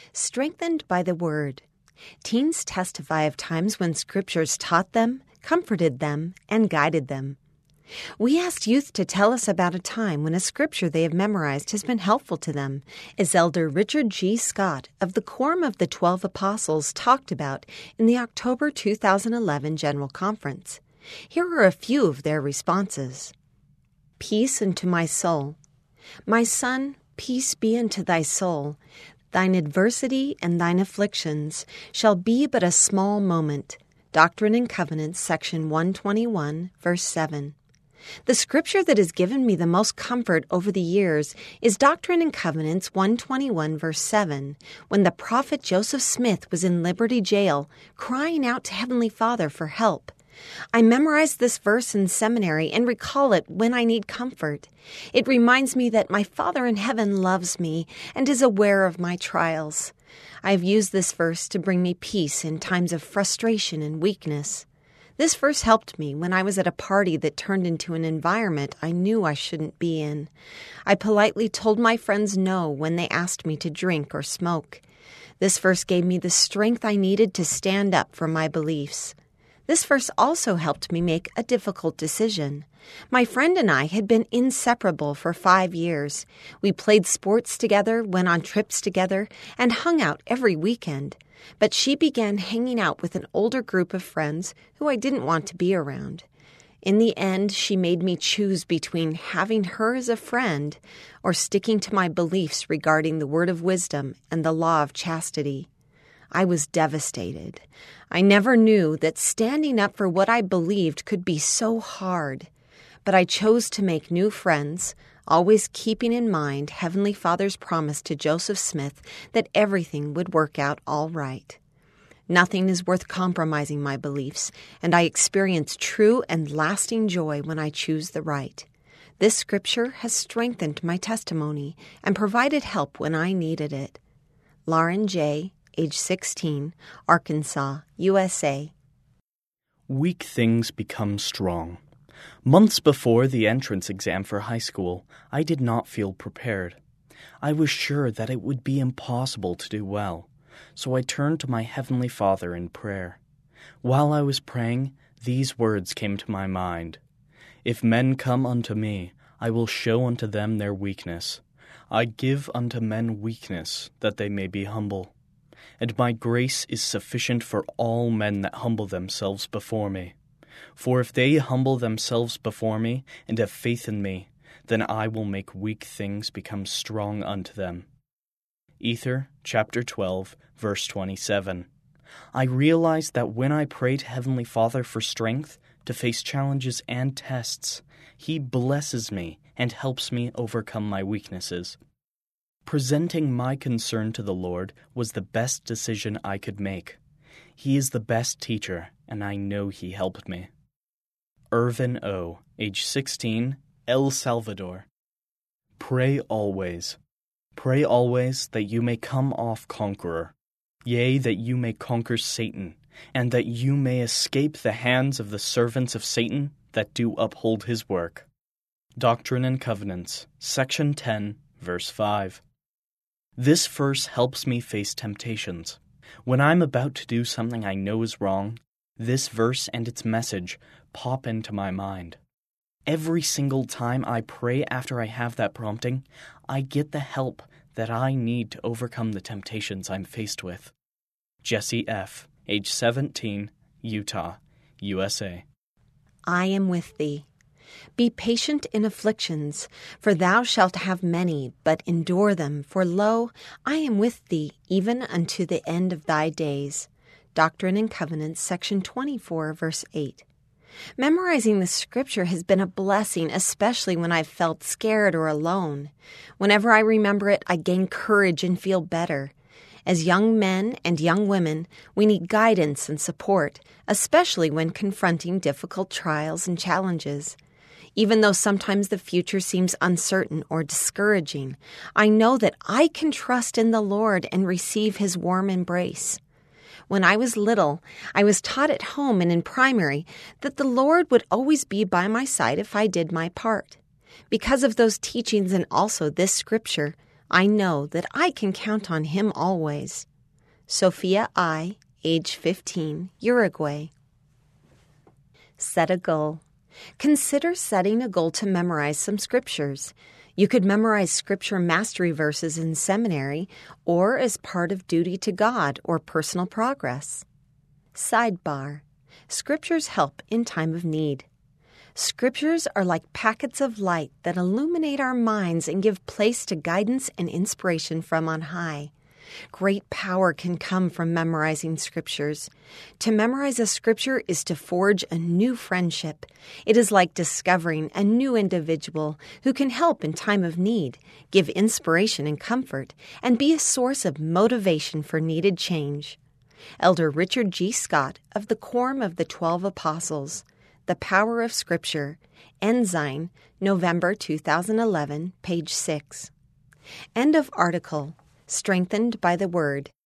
Strengthened by the Word. Teens testify of times when Scriptures taught them, comforted them, and guided them. We asked youth to tell us about a time when a Scripture they have memorized has been helpful to them, as Elder Richard G. Scott of the Quorum of the 12 Apostles talked about in the October 2011 General Conference. Here are a few of their responses. Peace unto my soul. My son, peace be unto thy soul. Thine adversity and thine afflictions shall be but a small moment. Doctrine and Covenants, section 121, verse 7. The scripture that has given me the most comfort over the years is Doctrine and Covenants 121, verse 7, when the prophet Joseph Smith was in Liberty Jail crying out to Heavenly Father for help. I memorized this verse in seminary and recall it when I need comfort. It reminds me that my Father in heaven loves me and is aware of my trials. I have used this verse to bring me peace in times of frustration and weakness. This verse helped me when I was at a party that turned into an environment I knew I shouldn't be in. I politely told my friends no when they asked me to drink or smoke. This verse gave me the strength I needed to stand up for my beliefs. This verse also helped me make a difficult decision. My friend and I had been inseparable for 5 years. We played sports together, went on trips together, and hung out every weekend. But she began hanging out with an older group of friends who I didn't want to be around. In the end, she made me choose between having her as a friend or sticking to my beliefs regarding the word of wisdom and the law of chastity. I was devastated. I never knew that standing up for what I believed could be so hard. But I chose to make new friends, always keeping in mind Heavenly Father's promise to Joseph Smith that everything would work out all right. Nothing is worth compromising my beliefs, and I experience true and lasting joy when I choose the right. This scripture has strengthened my testimony and provided help when I needed it. Lauren J., age 16, Arkansas, USA. Weak things become strong. Months before the entrance exam for high school, I did not feel prepared. I was sure that it would be impossible to do well, so I turned to my Heavenly Father in prayer. While I was praying, these words came to my mind. If men come unto me, I will show unto them their weakness. I give unto men weakness, that they may be humble. And my grace is sufficient for all men that humble themselves before me. For if they humble themselves before me and have faith in me, then I will make weak things become strong unto them. Ether, chapter 12, verse 27. I realize that when I pray to Heavenly Father for strength to face challenges and tests, He blesses me and helps me overcome my weaknesses. Presenting my concern to the Lord was the best decision I could make. He is the best teacher, and I know He helped me. Irvin O., age 16, El Salvador. Pray always. Pray always that you may come off conqueror, yea, that you may conquer Satan, and that you may escape the hands of the servants of Satan that do uphold his work. Doctrine and Covenants, section 10, verse 5. This verse helps me face temptations. When I'm about to do something I know is wrong, this verse and its message pop into my mind. Every single time I pray after I have that prompting, I get the help that I need to overcome the temptations I'm faced with. Jesse F., age 17, Utah, USA. I am with thee. Be patient in afflictions, for thou shalt have many, but endure them. For lo, I am with thee, even unto the end of thy days. Doctrine and Covenants, section 24, verse 8. Memorizing the scripture has been a blessing, especially when I've felt scared or alone. Whenever I remember it, I gain courage and feel better. As young men and young women, we need guidance and support, especially when confronting difficult trials and challenges. Even though sometimes the future seems uncertain or discouraging, I know that I can trust in the Lord and receive His warm embrace. When I was little, I was taught at home and in primary that the Lord would always be by my side if I did my part. Because of those teachings and also this scripture, I know that I can count on him always. Sophia I., age 15, Uruguay. Set a goal. Consider setting a goal to memorize some scriptures. You could memorize scripture mastery verses in seminary or as part of duty to God or personal progress. Sidebar. Scriptures help in time of need. Scriptures are like packets of light that illuminate our minds and give place to guidance and inspiration from on high. Great power can come from memorizing scriptures. To memorize a scripture is to forge a new friendship. It is like discovering a new individual who can help in time of need, give inspiration and comfort, and be a source of motivation for needed change. Elder Richard G. Scott of the Quorum of the 12 Apostles, The Power of Scripture, Ensign, November 2011, page 6. End of article. Strengthened by the Word.